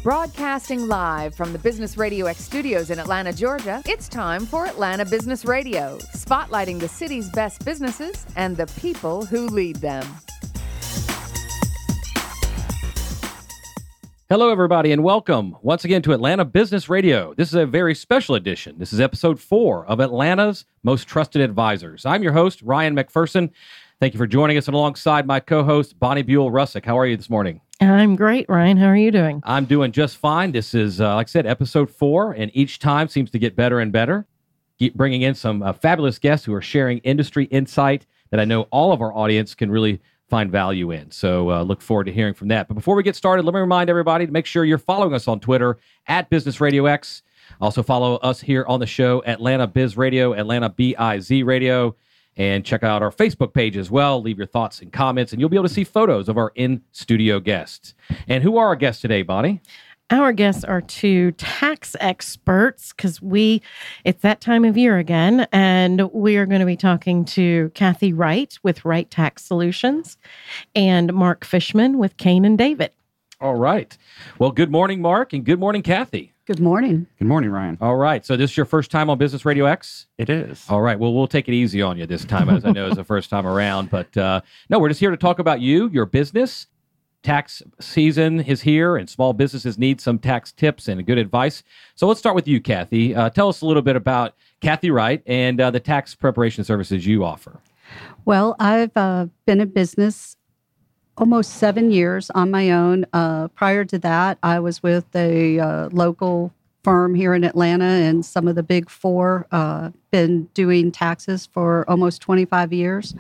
Broadcasting live from the Business Radio X studios in Atlanta, Georgia, it's time for Atlanta Business Radio, spotlighting the city's best businesses and the people who lead them. Hello, everybody, and welcome once again to Atlanta Business Radio. This is a very special edition. This is episode 4 of Atlanta's Most Trusted Advisors. I'm your host, Ryan McPherson. Thank you for joining us, and alongside my co-host, Bonnie Buell-Russick. How are you this morning? I'm great, Ryan. How are you doing? I'm doing just fine. This is, like I said, episode 4, and each time seems to get better and better. Keep bringing in some fabulous guests who are sharing industry insight that I know all of our audience can really find value in. So look forward to hearing from that. But before we get started, let me remind everybody to make sure you're following us on Twitter at Business Radio X. Also follow us here on the show, Atlanta Biz Radio, Atlanta BIZ Radio. And check out our Facebook page as well. Leave your thoughts and comments, and you'll be able to see photos of our in-studio guests. And who are our guests today, Bonnie? Our guests are two tax experts because it's that time of year again, and we are going to be talking to Kathy Wright with Wright Tax Solutions and Mark Fishman with Kane and David. All right. Well, good morning, Mark, and good morning, Kathy. Good morning. Good morning, Ryan. All right. So this is your first time on Business Radio X? It is. All right. Well, we'll take it easy on you this time, as I know it's the first time around. But no, we're just here to talk about you, your business. Tax season is here, and small businesses need some tax tips and good advice. So let's start with you, Kathy. Tell us a little bit about Kathy Wright and the tax preparation services you offer. Well, I've been in business almost 7 years on my own. Prior to that, I was with a local firm here in Atlanta and some of the big four, been doing taxes for almost 25 years.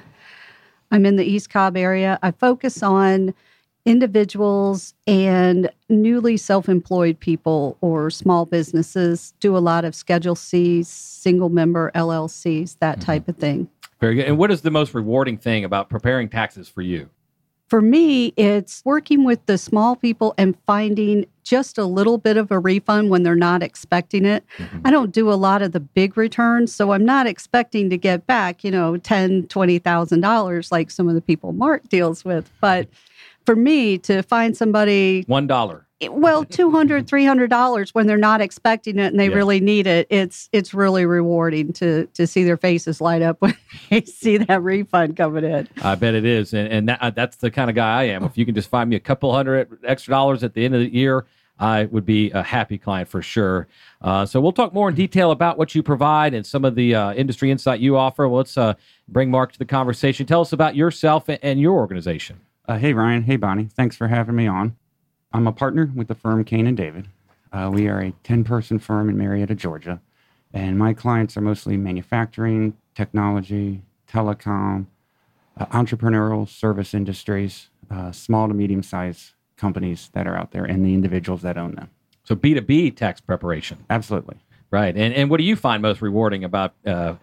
I'm in the East Cobb area. I focus on individuals and newly self-employed people or small businesses, do a lot of Schedule Cs, single member LLCs, that type of thing. Very good. And what is the most rewarding thing about preparing taxes for you? For me, it's working with the small people and finding just a little bit of a refund when they're not expecting it. Mm-hmm. I don't do a lot of the big returns, so I'm not expecting to get back, $10,000, $20,000 like some of the people Mark deals with. But for me, to find somebody $1. Well, $200, $300 when they're not expecting it and they really need it, it's really rewarding to see their faces light up when they see that refund coming in. I bet it is. And that's the kind of guy I am. If you can just find me a couple hundred extra dollars at the end of the year, I would be a happy client for sure. So we'll talk more in detail about what you provide and some of the industry insight you offer. Well, let's bring Mark to the conversation. Tell us about yourself and your organization. Hey, Ryan. Hey, Bonnie. Thanks for having me on. I'm a partner with the firm Kane and David. We are a 10-person firm in Marietta, Georgia, and my clients are mostly manufacturing, technology, telecom, entrepreneurial service industries, small to medium-sized companies that are out there, and the individuals that own them. So B2B tax preparation. Absolutely. Right. And what do you find most rewarding about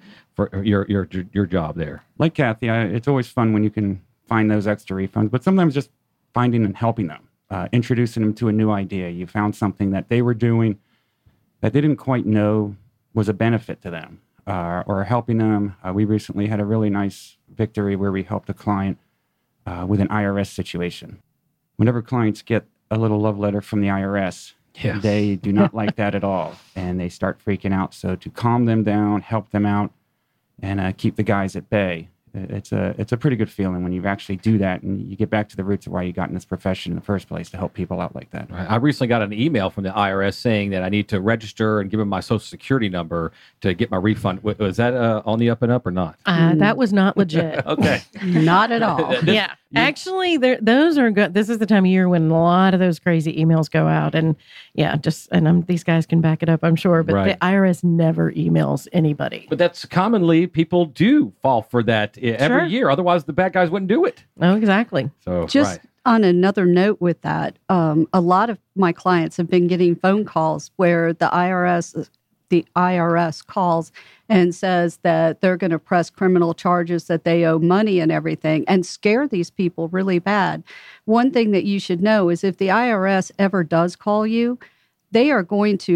for your job there? Like Kathy, it's always fun when you can find those extra refunds, but sometimes just finding and helping them. Introducing them to a new idea. You found something that they were doing that they didn't quite know was a benefit to them, or helping them. We recently had a really nice victory where we helped a client with an IRS situation. Whenever clients get a little love letter from the IRS, they do not like that at all, and they start freaking out. So to calm them down, help them out, and keep the guys at bay. It's a pretty good feeling when you actually do that and you get back to the roots of why you got in this profession in the first place, to help people out like that. Right. I recently got an email from the IRS saying that I need to register and give them my social security number to get my refund. Was that on the up and up or not? That was not legit. Okay. Not at all. Actually, those are good. This is the time of year when a lot of those crazy emails go out, and these guys can back it up, I'm sure. But the IRS never emails anybody. But that's commonly people do fall for that every year. Otherwise, the bad guys wouldn't do it. Oh, exactly. So just on another note with that, a lot of my clients have been getting phone calls where the IRS calls and says that they're going to press criminal charges, that they owe money and everything, and scare these people really bad. One thing that you should know is if the IRS ever does call you, they are going to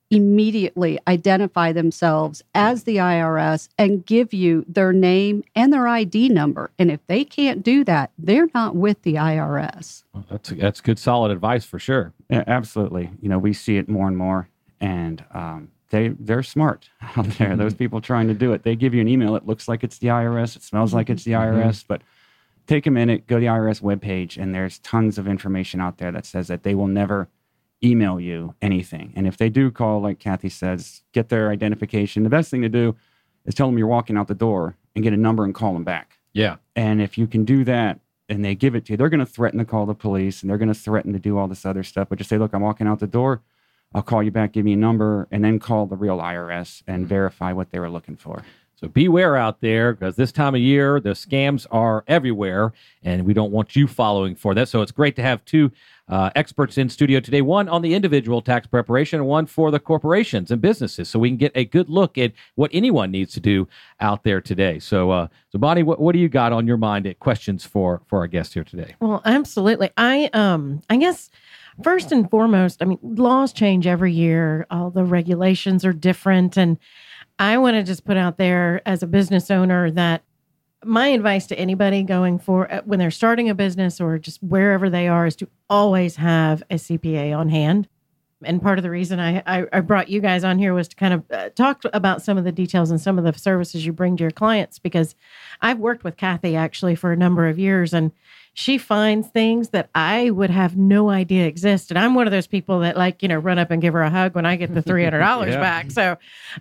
immediately identify themselves as the IRS and give you their name and their ID number. And if they can't do that, they're not with the IRS. Well, that's good, solid advice for sure. Yeah, absolutely. We see it more and more, and they're smart out there. Those people trying to do it, they give you an email. It looks like it's the IRS. It smells like it's the IRS, but take a minute, go to the IRS webpage, and there's tons of information out there that says that they will never email you anything. And if they do call, like Kathy says, get their identification. The best thing to do is tell them you're walking out the door and get a number and call them back. Yeah. And if you can do that and they give it to you, they're going to threaten to call the police and they're going to threaten to do all this other stuff. But just say, look, I'm walking out the door. I'll call you back, give me a number, and then call the real IRS and verify what they were looking for. So beware out there, because this time of year, the scams are everywhere, and we don't want you following for that. So it's great to have two experts in studio today, one on the individual tax preparation and one for the corporations and businesses, so we can get a good look at what anyone needs to do out there today. So Bonnie, what do you got on your mind, questions for our guest here today? Well, absolutely. I guess first and foremost, I mean, laws change every year. All the regulations are different, and I want to just put out there as a business owner that my advice to anybody going for when they're starting a business or just wherever they are is to always have a CPA on hand. And part of the reason I brought you guys on here was to kind of talk about some of the details and some of the services you bring to your clients, because I've worked with Kathy actually for a number of years, and she finds things that I would have no idea exist. And I'm one of those people that run up and give her a hug when I get the $300 back. So,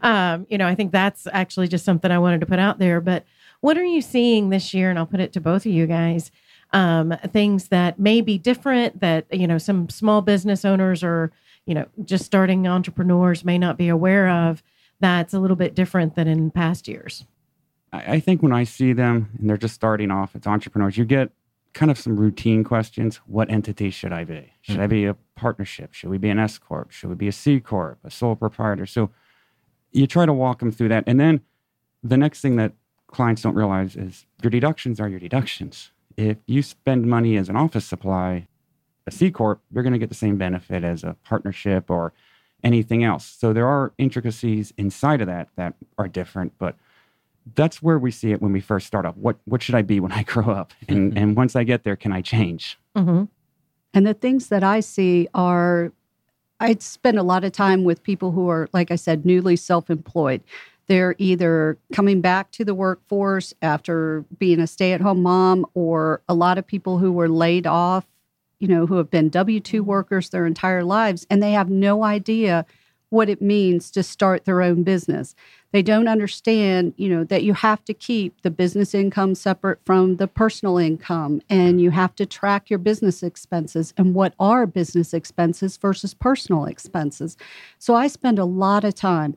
I think that's actually just something I wanted to put out there. But what are you seeing this year? And I'll put it to both of you guys, things that may be different that, some small business owners or, just starting entrepreneurs may not be aware of, that's a little bit different than in past years. I think when I see them and they're just starting off as entrepreneurs, you get kind of some routine questions. What entity should I be? Should I be a partnership? Should we be an S Corp? Should we be a C Corp, a sole proprietor? So you try to walk them through that. And then the next thing that clients don't realize is your deductions are your deductions. If you spend money as an office supply, a C Corp, you're going to get the same benefit as a partnership or anything else. So there are intricacies inside of that are different, but that's where we see it when we first start up. What should I be when I grow up? And once I get there, can I change? Mm-hmm. And the things that I see are, I spend a lot of time with people who are, like I said, newly self-employed. They're either coming back to the workforce after being a stay-at-home mom, or a lot of people who were laid off, who have been W-2 workers their entire lives, and they have no idea what it means to start their own business. They don't understand, that you have to keep the business income separate from the personal income, and you have to track your business expenses and what are business expenses versus personal expenses. So I spend a lot of time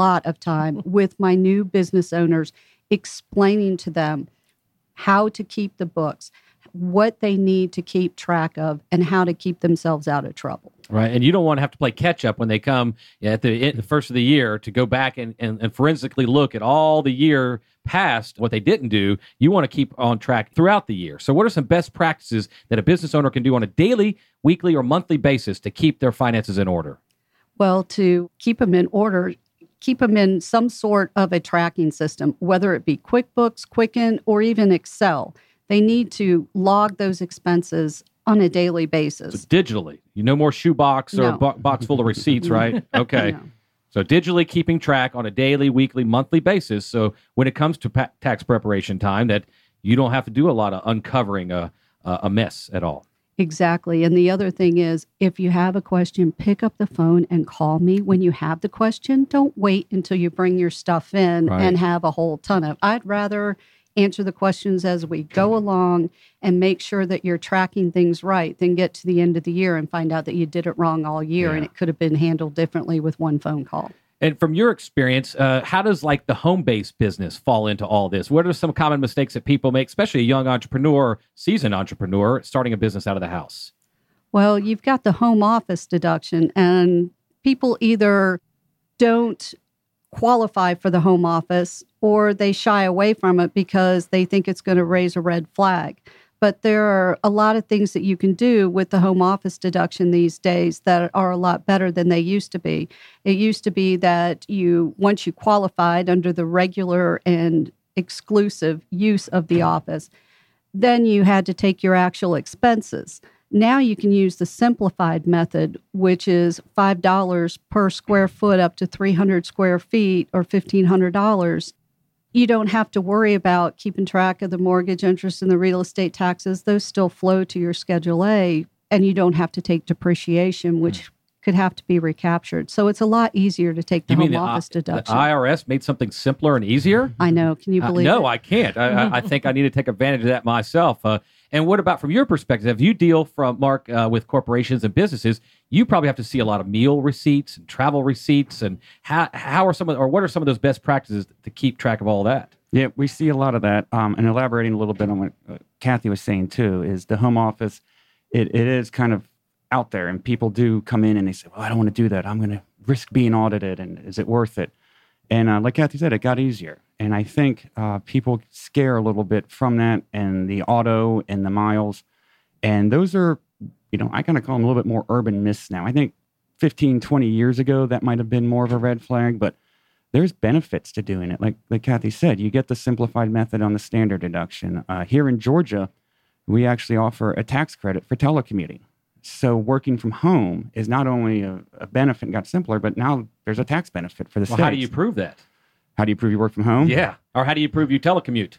with my new business owners, explaining to them how to keep the books, what they need to keep track of, and how to keep themselves out of trouble. Right. And you don't want to have to play catch up when they come at the first of the year to go back and forensically look at all the year past what they didn't do. You want to keep on track throughout the year. So what are some best practices that a business owner can do on a daily, weekly, or monthly basis to keep their finances in order? Well, to keep them in order, keep them in some sort of a tracking system, whether it be QuickBooks, Quicken, or even Excel. They need to log those expenses on a daily basis. So digitally, no more shoebox or box full of receipts, right? Okay. No. So digitally keeping track on a daily, weekly, monthly basis. So when it comes to tax preparation time, that you don't have to do a lot of uncovering a mess at all. Exactly. And the other thing is, if you have a question, pick up the phone and call me when you have the question. Don't wait until you bring your stuff in and have a whole ton of. I'd rather answer the questions as we go along and make sure that you're tracking things right than get to the end of the year and find out that you did it wrong all year and it could have been handled differently with one phone call. And from your experience, how does the home-based business fall into all this? What are some common mistakes that people make, especially a young entrepreneur, seasoned entrepreneur, starting a business out of the house? Well, you've got the home office deduction, and people either don't qualify for the home office or they shy away from it because they think it's going to raise a red flag. But there are a lot of things that you can do with the home office deduction these days that are a lot better than they used to be. It used to be that once you qualified under the regular and exclusive use of the office, then you had to take your actual expenses. Now you can use the simplified method, which is $5 per square foot up to 300 square feet or $1,500. You don't have to worry about keeping track of the mortgage interest and the real estate taxes. Those still flow to your Schedule A, and you don't have to take depreciation, which could have to be recaptured. So it's a lot easier to take the home office deduction. The IRS made something simpler and easier? I know. Can you believe it? No, I can't. I think I need to take advantage of that myself. And what about from your perspective? If you deal Mark, with corporations and businesses, you probably have to see a lot of meal receipts and travel receipts. And what are some of those best practices to keep track of all that? Yeah, we see a lot of that. And elaborating a little bit on what Kathy was saying too, is the home office, it is kind of out there, and people do come in and they say, well, I don't want to do that. I'm going to risk being audited, and is it worth it? And like Kathy said, it got easier. And I think people scare a little bit from that, and the auto and the miles. And those are, I kind of call them a little bit more urban myths now. I think 15, 20 years ago, that might have been more of a red flag, but there's benefits to doing it. Like Kathy said, you get the simplified method on the standard deduction. Here in Georgia, we actually offer a tax credit for telecommuting. So working from home is not only a benefit and got simpler, but now there's a tax benefit for the state. How do you prove that? How do you prove you work from home? Yeah. Or how do you prove you telecommute?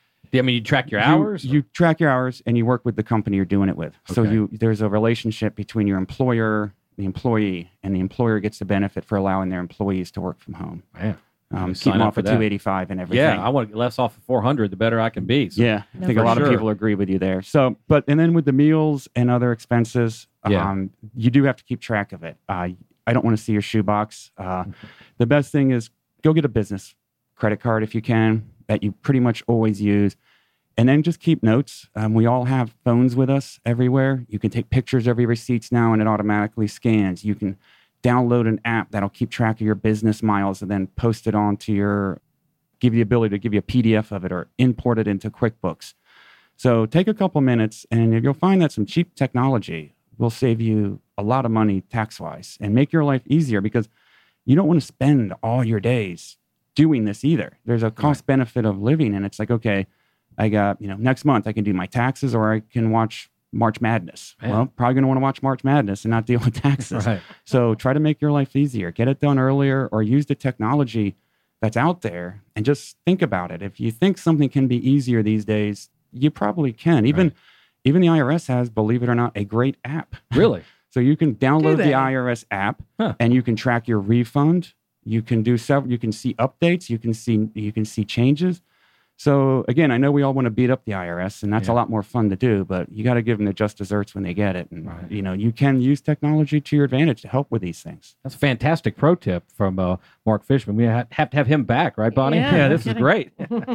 I mean, you track your hours? You track your hours, and you work with the company you're doing it with. Okay. So there's a relationship between your employer, the employee, and the employer gets the benefit for allowing their employees to work from home. Man. Keep them off of 285 and everything. Yeah, I want to get less off of 400, the better I can be. So. Yeah, I think a lot of people agree with you there. So, and then with the meals and other expenses, you do have to keep track of it. I don't want to see your shoebox. The best thing is go get a business credit card if you can, that you pretty much always use. And then just keep notes. We all have phones with us everywhere. You can take pictures of your receipts now, and it automatically scans. You can download an app that'll keep track of your business miles and then post it onto give you the ability to give you a PDF of it or import it into QuickBooks. So take a couple minutes, and you'll find that some cheap technology will save you a lot of money tax-wise and make your life easier, because you don't want to spend all your days doing this either. There's a cost benefit of living, and it's like, okay, I got, next month I can do my taxes, or I can watch March Madness. Man. Well, probably going to want to watch March Madness and not deal with taxes. Right. So try to make your life easier. Get it done earlier, or use the technology that's out there, and just think about it. If you think something can be easier these days, you probably can. Even the IRS has, believe it or not, a great app. Really? So you can download the IRS app, and you can track your refund. You can do several. You can see updates. You can see changes. So again, I know we all want to beat up the IRS, and that's a lot more fun to do, but you got to give them the just desserts when they get it. And, you can use technology to your advantage to help with these things. That's a fantastic pro tip from Mark Fishman. We have to have him back, right, Bonnie? Yeah, this is great.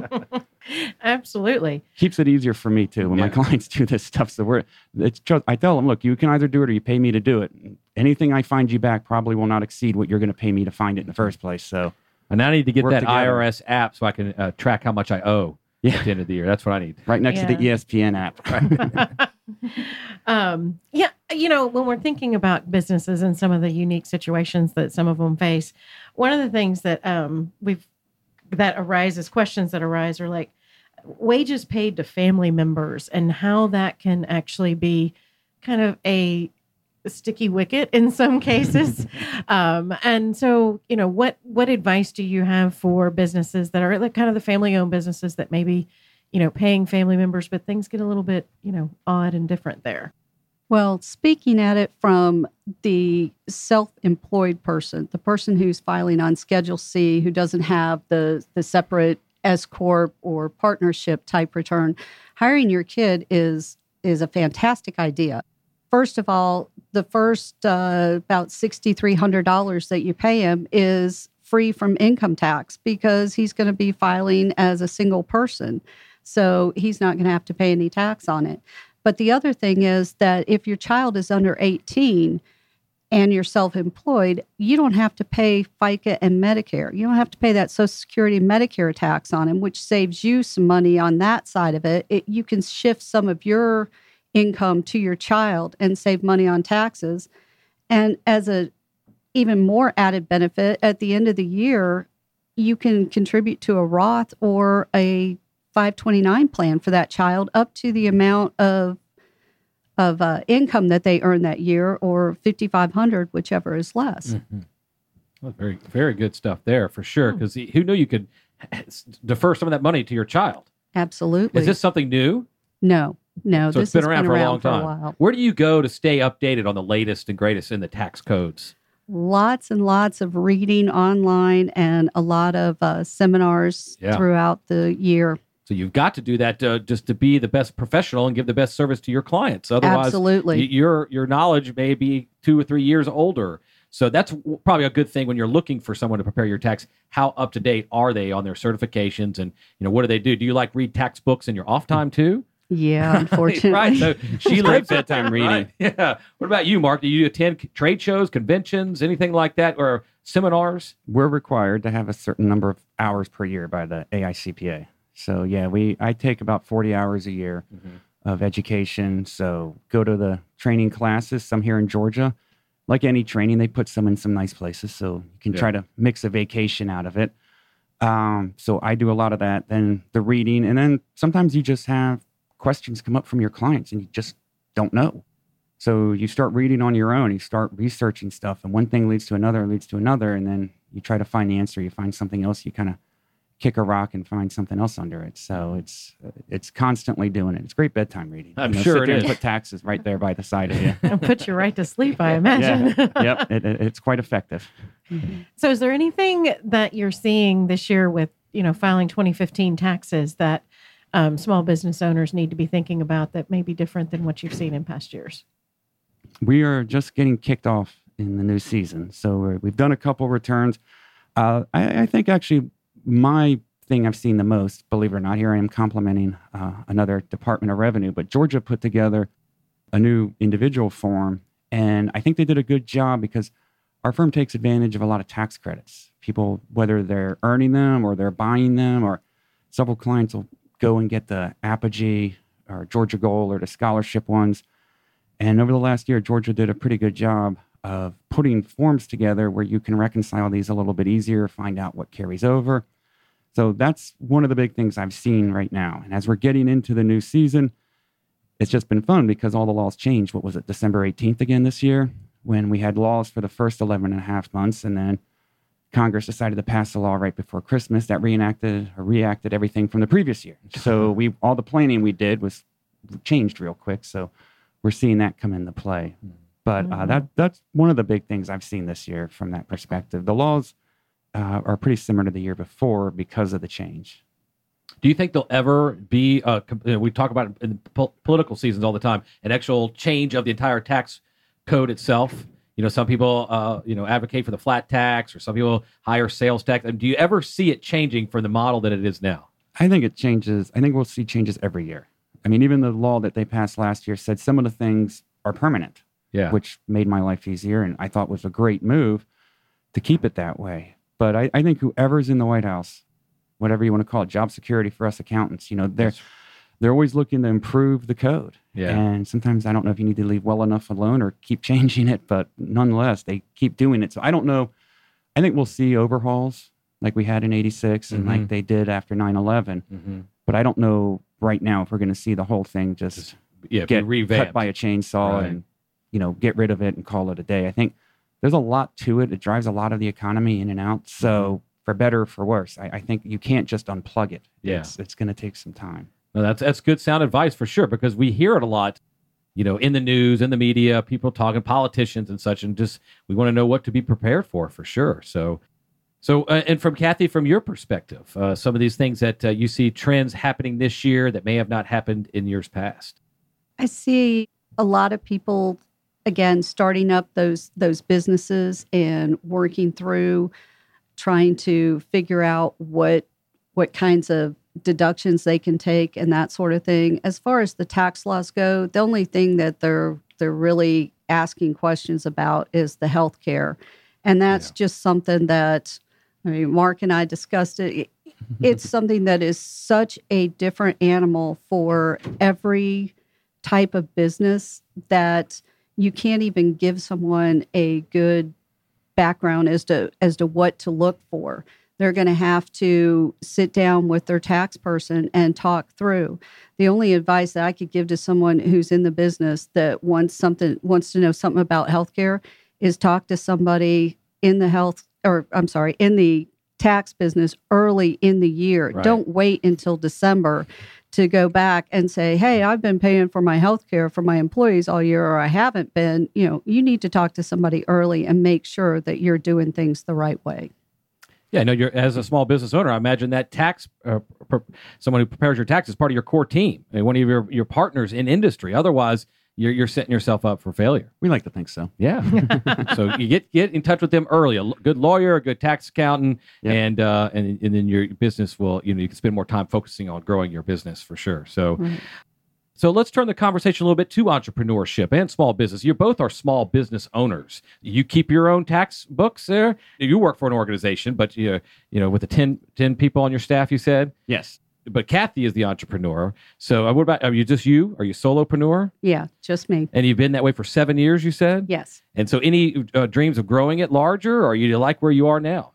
Absolutely. Keeps it easier for me too when my clients do this stuff. So I tell them, look, you can either do it or you pay me to do it. Anything I find you back probably will not exceed what you're going to pay me to find it in the first place. So. And I need to get that together. IRS app so I can track how much I owe at the end of the year. That's what I need. Right next to the ESPN app. When we're thinking about businesses and some of the unique situations that some of them face, one of the things that questions that arise are like wages paid to family members and how that can actually be kind of a sticky wicket in some cases. And so, what advice do you have for businesses that are like kind of the family-owned businesses that maybe, paying family members, but things get a little bit, odd and different there? Well, speaking at it from the self-employed person, the person who's filing on Schedule C, who doesn't have the separate S Corp or partnership type return, hiring your kid is a fantastic idea. First of all, the first about $6,300 that you pay him is free from income tax because he's going to be filing as a single person. So he's not going to have to pay any tax on it. But the other thing is that if your child is under 18 and you're self-employed, you don't have to pay FICA and Medicare. You don't have to pay that Social Security and Medicare tax on them, which saves you some money on that side of it. You can shift some of your income to your child and save money on taxes. And as a even more added benefit, at the end of the year, you can contribute to a Roth or a 529 plan for that child up to the amount of income that they earn that year, or 5,500, whichever is less. Mm-hmm. Well, very, very good stuff there for sure. Because who knew you could defer some of that money to your child? Absolutely. Is this something new? No. So this it's been has around for a long time. while. Where do you go to stay updated on the latest and greatest in the tax codes? Lots and lots of reading online and a lot of seminars throughout the year. So you've got to do that just to be the best professional and give the best service to your clients. Otherwise, absolutely, your knowledge may be 2 or 3 years older. So that's probably a good thing when you're looking for someone to prepare your tax. How up to date are they on their certifications, and what do they do? Do you like read tax books in your off time too? Yeah, unfortunately. Right. So she likes bedtime reading. Right? Yeah. What about you, Mark? Do you attend trade shows, conventions, anything like that, or seminars? We're required to have a certain number of hours per year by the AICPA. So yeah, I take about 40 hours a year of education. So go to the training classes, some here in Georgia. Like any training, they put some in some nice places. So you can try to mix a vacation out of it. So I do a lot of that. Then the reading, and then sometimes you just have questions come up from your clients and you just don't know. So you start reading on your own, you start researching stuff, and one thing leads to another, and then you try to find the answer. You find something else, you kind of kick a rock and find something else under it. So it's constantly doing it. It's great bedtime reading. I'm sure sit it there is. And put taxes right there by the side of you. And put you right to sleep, I imagine. Yep. It's quite effective. So is there anything that you're seeing this year with, filing 2015 taxes that small business owners need to be thinking about that may be different than what you've seen in past years? We are just getting kicked off in the new season. So we've done a couple returns. I think actually my thing I've seen the most, believe it or not, here I am complimenting another Department of Revenue, but Georgia put together a new individual form. And I think they did a good job because our firm takes advantage of a lot of tax credits. People, whether they're earning them or they're buying them, or several clients will go and get the Apogee or Georgia Gold or the scholarship ones. And over the last year, Georgia did a pretty good job of putting forms together where you can reconcile these a little bit easier, find out what carries over. So that's one of the big things I've seen right now. And as we're getting into the new season, it's just been fun because all the laws changed. What was it, December 18th again this year, when we had laws for the first 11 and a half months, and then Congress decided to pass a law right before Christmas that reacted everything from the previous year. So all the planning we did was changed real quick. So we're seeing that come into play. But that's one of the big things I've seen this year from that perspective. The laws are pretty similar to the year before because of the change. Do you think there'll ever be, we talk about it in political seasons all the time, an actual change of the entire tax code itself? Some people, advocate for the flat tax, or some people higher sales tax. Do you ever see it changing from the model that it is now? I think it changes. I think we'll see changes every year. I mean, even the law that they passed last year said some of the things are permanent, which made my life easier, and I thought was a great move to keep it that way. But I think whoever's in the White House, whatever you want to call it, job security for us accountants, they're always looking to improve the code. Yeah. And sometimes I don't know if you need to leave well enough alone or keep changing it, but nonetheless, they keep doing it. So I don't know. I think we'll see overhauls like we had in 86 and like they did after 9/11. But I don't know right now if we're going to see the whole thing just get revamped, cut by a chainsaw and, get rid of it and call it a day. I think there's a lot to it. It drives a lot of the economy in and out. So for better or for worse, I think you can't just unplug it. Yeah. It's going to take some time. No, that's good sound advice for sure, because we hear it a lot, in the news, in the media, people talking, politicians and such, and just we want to know what to be prepared for sure. So, and from Kathy, from your perspective, some of these things that you see trends happening this year that may have not happened in years past. I see a lot of people, again, starting up those businesses and working through, trying to figure out what kinds of deductions they can take and that sort of thing. As far as the tax laws go, the only thing that they're really asking questions about is the healthcare. And that's just something that, I mean, Mark and I discussed it. It's something that is such a different animal for every type of business that you can't even give someone a good background as to what to look for. They're going to have to sit down with their tax person and talk through. The only advice that I could give to someone who's in the business that wants to know something about healthcare is talk to somebody in the tax business early in the year. Right. Don't wait until December to go back and say, hey, I've been paying for my health care for my employees all year, or I haven't been. You need to talk to somebody early and make sure that you're doing things the right way. Yeah, no, you're as a small business owner, I imagine that someone who prepares your taxes is part of your core team, and one of your partners in industry. Otherwise, you're setting yourself up for failure. We like to think so. Yeah. So you get in touch with them early. A good lawyer, a good tax accountant, and then your business will, you can spend more time focusing on growing your business for sure. So. Right. So let's turn the conversation a little bit to entrepreneurship and small business. You both are small business owners. You keep your own tax books there. You work for an organization, but with the 10 people on your staff, you said? Yes. But Kathy is the entrepreneur. So what about, are you just you? Are you solopreneur? Yeah, just me. And you've been that way for 7 years, you said? Yes. And so any dreams of growing it larger, or you like where you are now?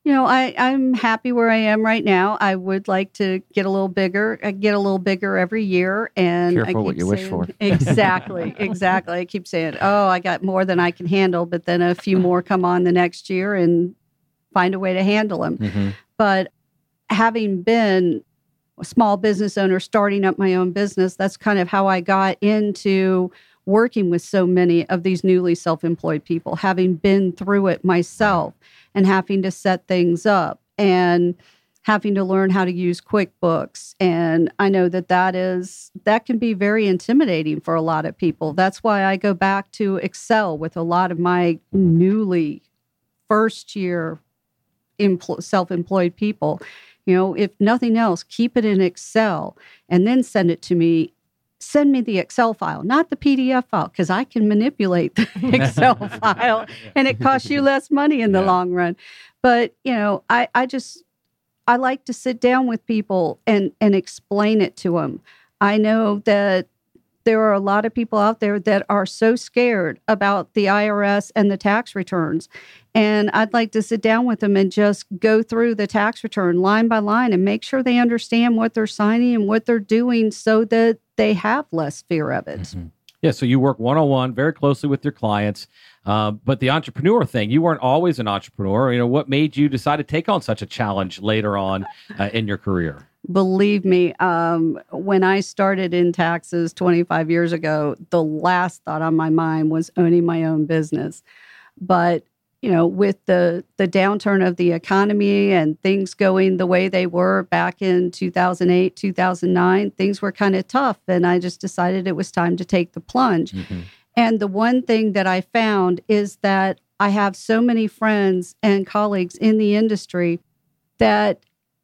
I'm happy where I am right now. I would like to get a little bigger. I get a little bigger every year. And careful what you wish for. Exactly. I keep saying, I got more than I can handle, but then a few more come on the next year and find a way to handle them. Mm-hmm. But having been a small business owner, starting up my own business, that's kind of how I got into working with so many of these newly self-employed people, having been through it myself and having to set things up and having to learn how to use QuickBooks. And I know that can be very intimidating for a lot of people. That's why I go back to Excel with a lot of my newly first year self-employed people. If nothing else, keep it in Excel and then send it to me. Send me the Excel file, not the PDF file, because I can manipulate the Excel file and it costs you less money in the long run. But, I like to sit down with people and explain it to them. I know that there are a lot of people out there that are so scared about the IRS and the tax returns. And I'd like to sit down with them and just go through the tax return line by line and make sure they understand what they're signing and what they're doing so that they have less fear of it. Mm-hmm. Yeah, so you work one-on-one very closely with your clients. But the entrepreneur thing, you weren't always an entrepreneur. What made you decide to take on such a challenge later on in your career? Believe me, when I started in taxes 25 years ago, the last thought on my mind was owning my own business. But, with the downturn of the economy and things going the way they were back in 2008, 2009, things were kind of tough. And I just decided it was time to take the plunge. Mm-hmm. And the one thing that I found is that I have so many friends and colleagues in the industry that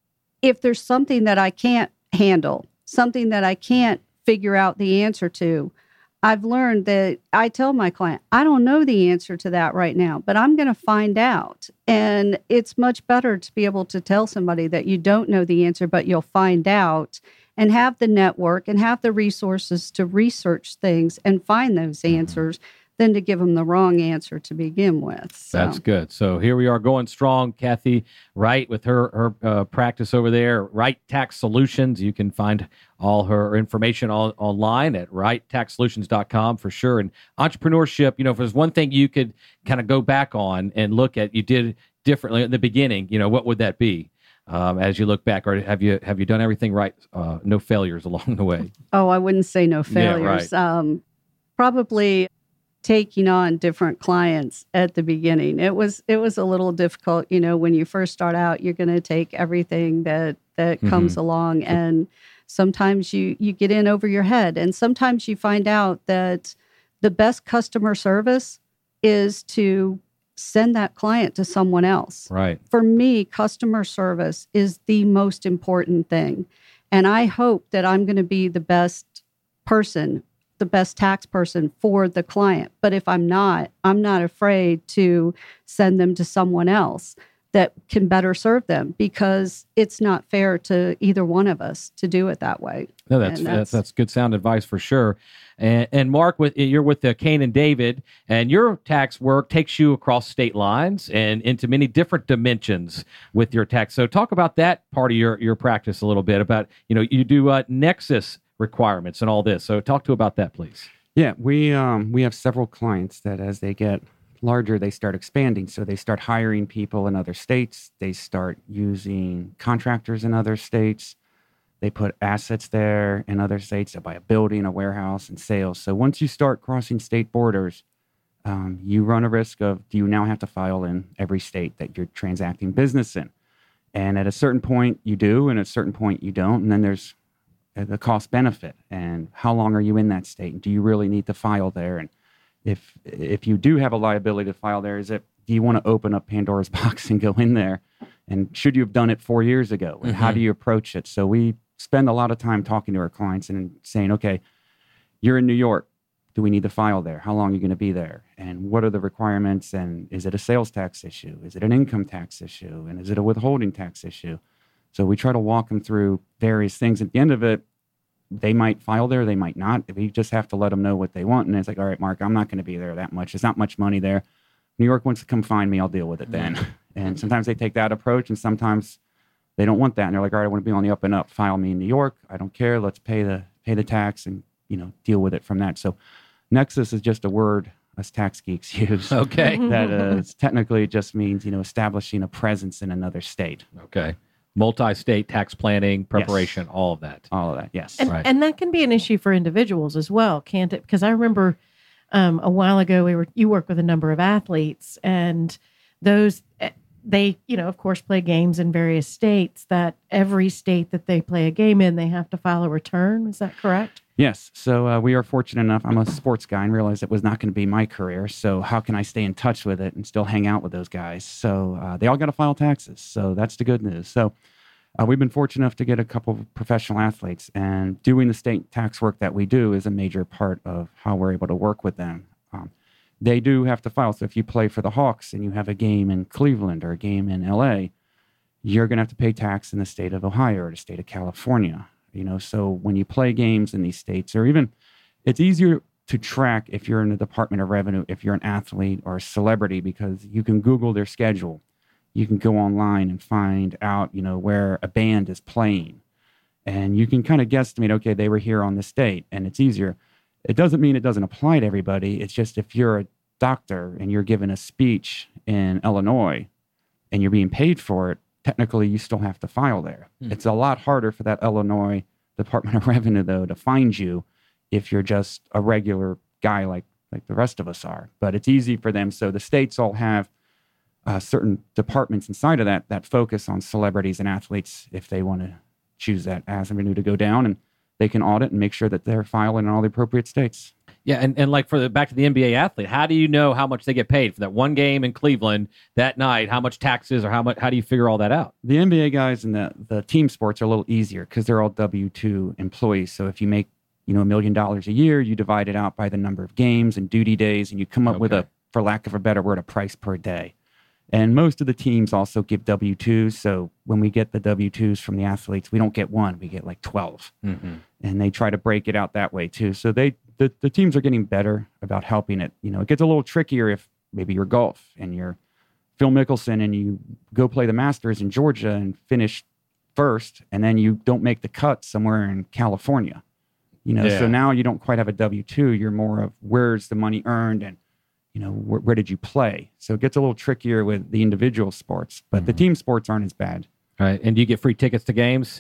if there's something that I can't handle, something that I can't figure out the answer to, I've learned that I tell my client, I don't know the answer to that right now, but I'm going to find out. And it's much better to be able to tell somebody that you don't know the answer, but you'll find out, and have the network and have the resources to research things and find those answers than to give them the wrong answer to begin with. So. That's good. So here we are going strong. Kathy Wright with her practice over there, Wright Tax Solutions. You can find all her information online at wrighttaxsolutions.com for sure. And entrepreneurship, if there's one thing you could kind of go back on and look at, you did differently in the beginning, what would that be? As you look back, or have you done everything right? No failures along the way? Oh, I wouldn't say no failures. Yeah, right. Probably taking on different clients at the beginning. It was a little difficult. When you first start out, you're going to take everything that comes along, and sometimes you get in over your head, and sometimes you find out that the best customer service is to send that client to someone else. Right. For me, customer service is the most important thing. And I hope that I'm going to be the best person the best tax person for the client. But if I'm not afraid to send them to someone else that can better serve them, because it's not fair to either one of us to do it that way. No, that's good sound advice for sure. And Mark, you're with Kane and David, and your tax work takes you across state lines and into many different dimensions with your tax. So talk about that part of your practice a little bit about, you do nexus requirements and all this. So talk to about that, please. Yeah, we have several clients that as they get larger, they start expanding. So they start hiring people in other states. They start using contractors in other states. They put assets there in other states. They buy a building, a warehouse, and sales. So once you start crossing state borders, you run a risk of, do you now have to file in every state that you're transacting business in? And at a certain point, you do, and at a certain point, you don't. And then there's the cost benefit, and how long are you in that state? And do you really need to file there? And if you do have a liability to file there, do you want to open up Pandora's box and go in there? And should you have done it 4 years ago? And how do you approach it? So we spend a lot of time talking to our clients and saying, okay, you're in New York. Do we need to file there? How long are you going to be there? And what are the requirements? And is it a sales tax issue? Is it an income tax issue? And is it a withholding tax issue? So we try to walk them through various things. At the end of it, they might file there, they might not. We just have to let them know what they want. And it's like, all right, Mark, I'm not going to be there that much. There's not much money there. New York wants to come find me, I'll deal with it then. And sometimes they take that approach, and sometimes they don't want that. And they're like, all right, I want to be on the up and up. File me in New York. I don't care. Let's pay the tax and, deal with it from that. So nexus is just a word us tax geeks use. Okay. That technically just means, establishing a presence in another state. Okay. Multi-state tax planning, preparation, Yes. all of that. All of that, yes. And, Right. and that can be an issue for individuals as well, can't it? Because I remember a while ago, you work with a number of athletes, and they, of course, play games in various states. That every state that they play a game in, they have to file a return. Is that correct? Yes. So we are fortunate enough. I'm a sports guy and realized it was not going to be my career. So how can I stay in touch with it and still hang out with those guys? So they all got to file taxes. So that's the good news. So we've been fortunate enough to get a couple of professional athletes, and doing the state tax work that we do is a major part of how we're able to work with them. They do have to file. So if you play for the Hawks and you have a game in Cleveland or a game in LA, you're going to have to pay tax in the state of Ohio or the state of California. So when you play games in these states, or even it's easier to track if you're in the Department of Revenue, if you're an athlete or a celebrity, because you can Google their schedule. You can go online and find out, where a band is playing, and you can kind of guesstimate, okay, they were here on this date, and it's easier. It doesn't mean it doesn't apply to everybody. It's just if you're a doctor and you're giving a speech in Illinois and you're being paid for it, technically you still have to file there. It's a lot harder for that Illinois Department of Revenue, though, to find you if you're just a regular guy like the rest of us are. But it's easy for them. So the states all have certain departments inside of that focus on celebrities and athletes if they want to choose that avenue to go down, and they can audit and make sure that they're filing in all the appropriate states. Yeah, and like back to the NBA athlete, how do you know how much they get paid for that one game in Cleveland that night? How much taxes, or how do you figure all that out? The NBA guys and the team sports are a little easier because they're all W-2 employees. So if you make $1 million a year, you divide it out by the number of games and duty days, and you come up with for lack of a better word, a price per day. And most of the teams also give W-2s. So when we get the W-2s from the athletes, we don't get one, we get like 12. Mm-hmm. And they try to break it out that way too. So the teams are getting better about helping it. It gets a little trickier if maybe you're golf and you're Phil Mickelson and you go play the Masters in Georgia and finish first, and then you don't make the cut somewhere in California. So now you don't quite have a W-2. You're more of where's the money earned and where did you play? So it gets a little trickier with the individual sports, but the team sports aren't as bad. All right. And do you get free tickets to games?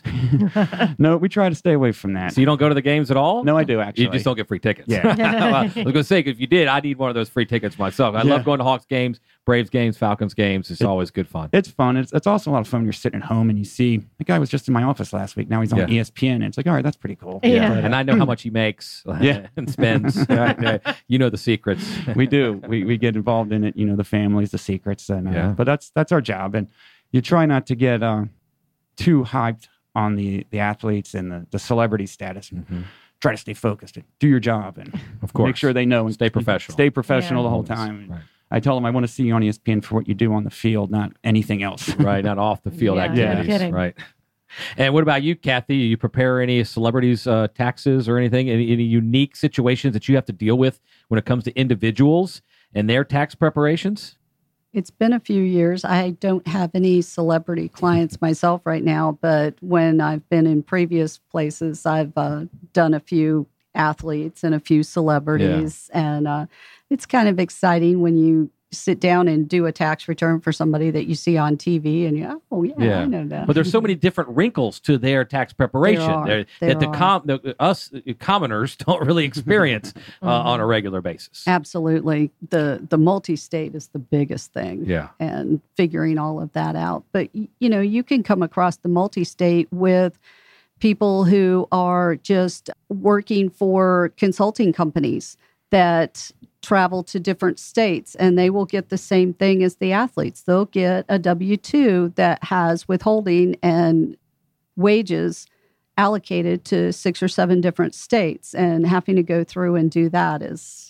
No, we try to stay away from that. So you don't go to the games at all? No, I do, actually. You just don't get free tickets. Yeah. I was going to say, if you did, I need one of those free tickets myself. I love going to Hawks games, Braves games, Falcons games. It's always good fun. It's fun. It's also a lot of fun when you're sitting at home and you see, the guy was just in my office last week. Now he's on ESPN. And it's like, all right, that's pretty cool. Yeah. And I know how much he makes and spends. Right? You know the secrets. We do. We get involved in it, the families, the secrets. And but that's our job. And you try not to get too hyped on the athletes and the celebrity status. Mm-hmm. try to stay focused and do your job and Of course. make sure they know and Stay professional. Stay professional Yeah. the whole time. And Right. I tell them I want to see you on ESPN for what you do on the field, not anything else. Right, not off the field Yeah, no activities. kidding. Right. And what about you, Kathy? You prepare any celebrities' taxes or anything? Any unique situations that you have to deal with when it comes to individuals and their tax preparations? It's been a few years. I don't have any celebrity clients myself right now, but when I've been in previous places, I've done a few athletes and a few celebrities. And it's kind of exciting when you sit down and do a tax return for somebody that you see on TV and I know that. But there's so many different wrinkles to their tax preparation us commoners don't really experience on a regular basis. Absolutely. The multi-state is the biggest thing. Yeah. And figuring all of that out. But, you can come across the multi-state with people who are just working for consulting companies that travel to different states, and they will get the same thing as the athletes. They'll get a W-2 that has withholding and wages allocated to 6 or 7 different states, and having to go through and do that is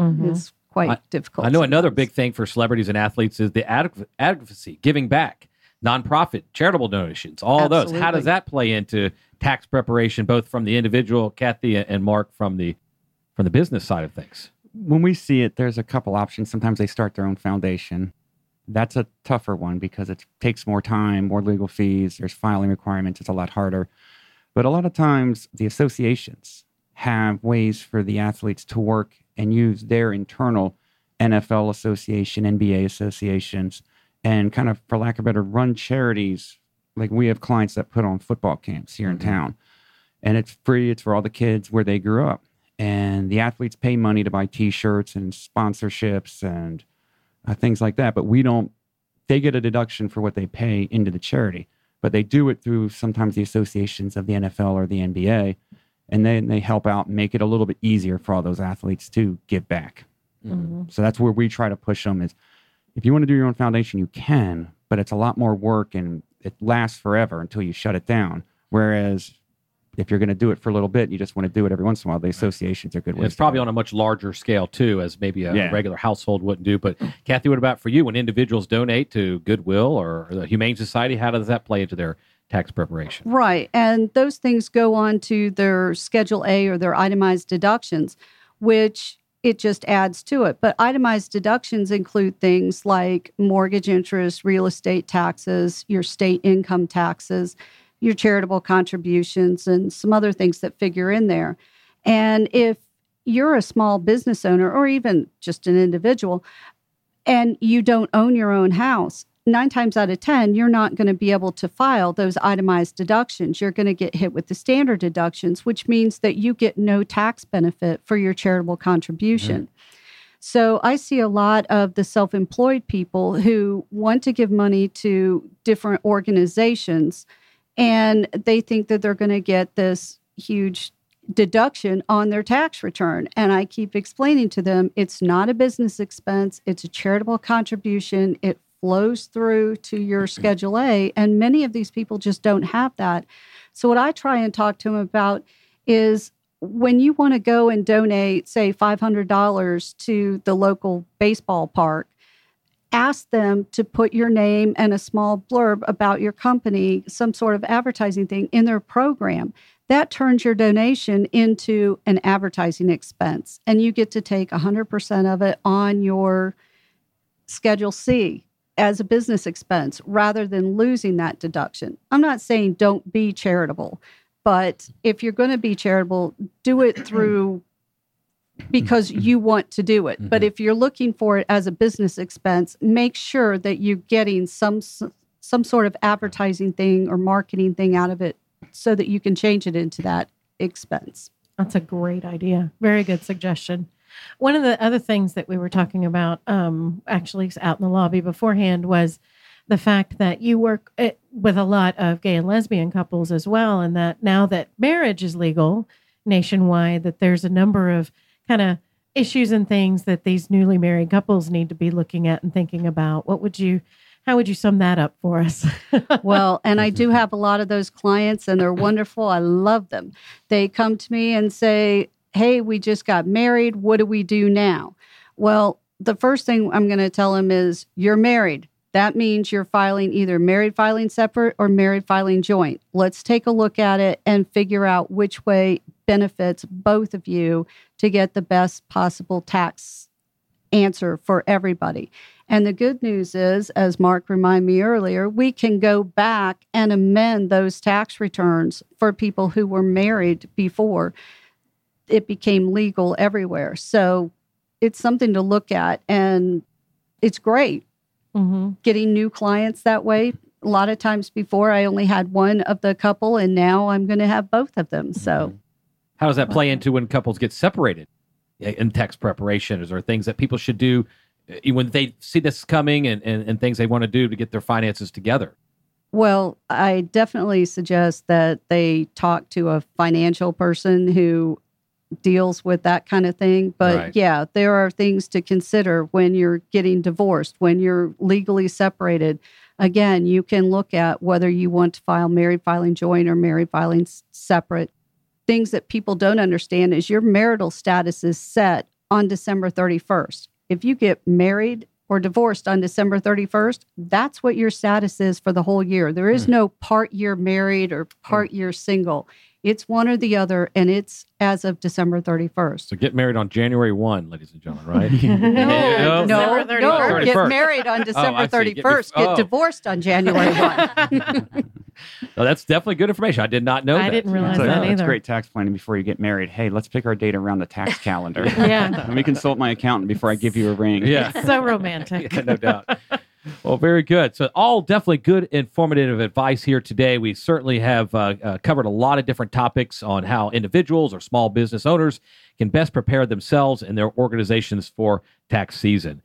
quite difficult. I know another sometimes. big thing for celebrities and athletes is the advocacy, giving back, nonprofit, charitable donations, all those. How Absolutely. does that play into tax preparation, both from the individual, Kathy, and Mark, from the business side of things? When we see it, there's a couple options. Sometimes they start their own foundation. That's a tougher one because it takes more time, more legal fees. There's filing requirements. It's a lot harder. But a lot of times the associations have ways for the athletes to work and use their internal NFL association, NBA associations, and kind of, for lack of a better, run charities. Like we have clients that put on football camps here in town, and it's free. It's for all the kids where they grew up. And the athletes pay money to buy T-shirts and sponsorships and things like that. But they get a deduction for what they pay into the charity. But they do it through sometimes the associations of the NFL or the NBA. And then they help out and make it a little bit easier for all those athletes to give back. So that's where we try to push them is, if you want to do your own foundation, you can, but it's a lot more work and it lasts forever until you shut it down. Whereas if you're going to do it for a little bit, you just want to do it every once in a while, the associations are good ways. It's probably on a much larger scale, too, as maybe a regular household wouldn't do. But Kathy, what about for you? When individuals donate to Goodwill or the Humane Society, how does that play into their tax preparation? Right. And those things go on to their Schedule A or their itemized deductions, which it just adds to it. But itemized deductions include things like mortgage interest, real estate taxes, your state income taxes, your charitable contributions, and some other things that figure in there. And if you're a small business owner or even just an individual and you don't own your own house, 9 times out of 10, you're not going to be able to file those itemized deductions. You're going to get hit with the standard deductions, which means that you get no tax benefit for your charitable contribution. So I see a lot of the self-employed people who want to give money to different organizations, and they think that they're going to get this huge deduction on their tax return. And I keep explaining to them, it's not a business expense. It's a charitable contribution. It flows through to your Schedule A. And many of these people just don't have that. So what I try and talk to them about is, when you want to go and donate, say, $500 to the local baseball park, ask them to put your name and a small blurb about your company, some sort of advertising thing in their program. That turns your donation into an advertising expense, and you get to take 100% of it on your Schedule C as a business expense rather than losing that deduction. I'm not saying don't be charitable, but if you're going to be charitable, do it through because you want to do it. But if you're looking for it as a business expense, make sure that you're getting some sort of advertising thing or marketing thing out of it so that you can change it into that expense. That's a great idea. Very good suggestion. One of the other things that we were talking about, actually out in the lobby beforehand, was the fact that you work with a lot of gay and lesbian couples as well, and that now that marriage is legal nationwide, that there's a number of kind of issues and things that these newly married couples need to be looking at and thinking about. What would you How would you sum that up for us? Well, and I do have a lot of those clients, and they're wonderful. I love them. They come to me and say, hey, we just got married. What do we do now? Well, the first thing I'm going to tell them is you're married. That means you're filing either married filing separate or married filing joint. Let's take a look at it and figure out which way benefits both of you to get the best possible tax answer for everybody. And the good news is, as Mark reminded me earlier, we can go back and amend those tax returns for people who were married before it became legal everywhere. So it's something to look at, and it's great getting new clients that way. A lot of times before, I only had one of the couple, and now I'm going to have both of them. So how does that play into when couples get separated in tax preparation? Is there things that people should do when they see this coming and things they want to do to get their finances together? Well, I definitely suggest that they talk to a financial person who deals with that kind of thing. But Right. yeah, there are things to consider when you're getting divorced, when you're legally separated. Again, you can look at whether you want to file married filing joint or married filing separate. Things that people don't understand is your marital status is set on December 31st. If you get married or divorced on December 31st, that's what your status is for the whole year. There is no part year married or part year single. It's one or the other, and it's as of December 31st. So get married on January 1, ladies and gentlemen, right? No, No, December no, 31st. get married on December I see. 31st. Get Oh. divorced on January 1. No, that's definitely good information. I did not know that. I didn't realize So, that that's either. great tax planning before you get married. Hey, let's pick our date around the tax calendar. Yeah. Let me consult my accountant before I give you a ring. Yeah. So romantic. Yeah, no doubt. Well, very good. So all definitely good, informative advice here today. We certainly have covered a lot of different topics on how individuals or small business owners can best prepare themselves and their organizations for tax season.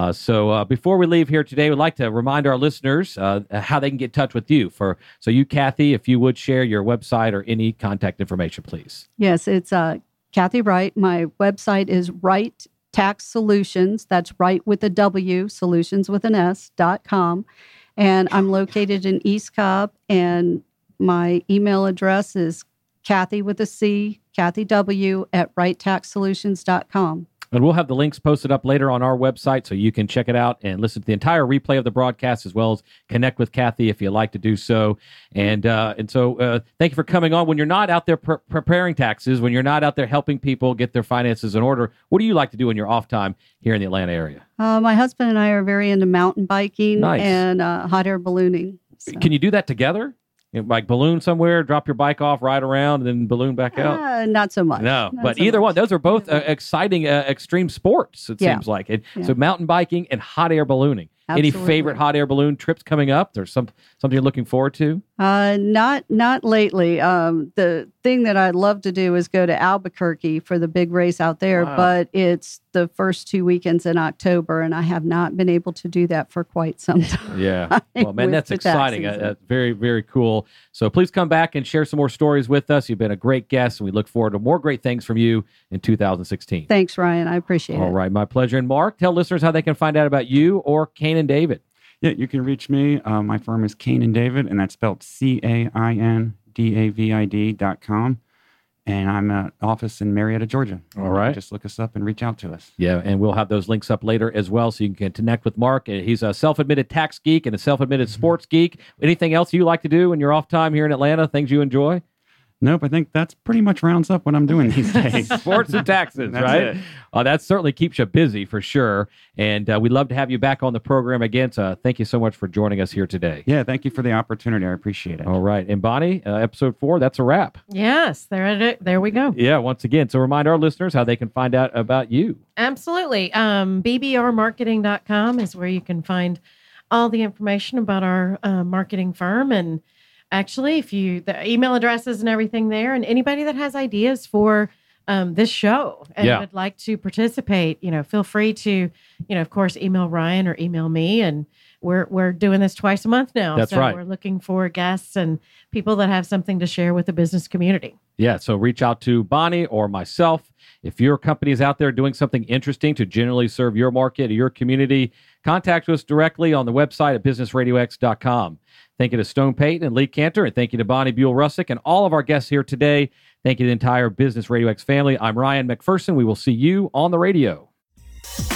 So before we leave here today, we'd like to remind our listeners how they can get in touch with you. So you, Kathy, if you would share your website or any contact information, please. Yes, it's Kathy Wright. My website is Wright Tax Solutions. That's Wright with a W, solutions with an S.com. And I'm located in East Cobb. And my email address is Kathy with a C, Kathy W at wrighttaxsolutions.com. And we'll have the links posted up later on our website so you can check it out and listen to the entire replay of the broadcast, as well as connect with Kathy if you'd like to do so. And so thank you for coming on. When you're not out there preparing taxes, when you're not out there helping people get their finances in order, what do you like to do in your off time here in the Atlanta area? My husband and I are very into mountain biking Nice. and hot air ballooning. So. Can you do that together? You know, like balloon somewhere, drop your bike off, ride around, and then balloon back out? Not so much. No, Not but so either much. one. Those are both exciting extreme sports, it Yeah. seems like. Yeah. So mountain biking and hot air ballooning. Any Absolutely. favorite hot air balloon trips coming up? There's something you're looking forward to? Not lately. The thing that I'd love to do is go to Albuquerque for the big race out there, Wow. but it's the first 2 weekends in October, and I have not been able to do that for quite some time. Yeah. Well, man, with that's the tax exciting. season. That's very, very cool. So please come back and share some more stories with us. You've been a great guest, and we look forward to more great things from you in 2016. Thanks, Ryan. I appreciate All it. right. My pleasure. And Mark, tell listeners how they can find out about you or Cain and David. Yeah, you can reach me. My firm is Cain and David, and that's spelled CAINDAVID.com. And I'm at office in Marietta, Georgia. All right. Just look us up and reach out to us. Yeah, and we'll have those links up later as well, so you can connect with Mark. He's a self-admitted tax geek and a self-admitted sports geek. Anything else you like to do in your off time here in Atlanta? Things you enjoy? Nope, I think that's pretty much rounds up what I'm doing these days. Sports and taxes, That's right? it. That certainly keeps you busy for sure. And we'd love to have you back on the program again. So thank you so much for joining us here today. Yeah, thank you for the opportunity. I appreciate it. All right. And Bonnie, episode 4, that's a wrap. Yes, there we go. Yeah, once again. So remind our listeners how they can find out about you. Absolutely. BBRmarketing.com is where you can find all the information about our marketing firm. And actually, the email addresses and everything there, and anybody that has ideas for this show and Yeah. would like to participate, feel free to, of course, email Ryan or email me. And we're doing this twice a month now. That's so right. We're looking for guests and people that have something to share with the business community. Yeah, so reach out to Bonnie or myself. If your company is out there doing something interesting to generally serve your market or your community, contact us directly on the website at businessradiox.com. Thank you to Stone Payton and Lee Cantor, and thank you to Bonnie Buell-Russick and all of our guests here today. Thank you to the entire Business Radio X family. I'm Ryan McPherson. We will see you on the radio.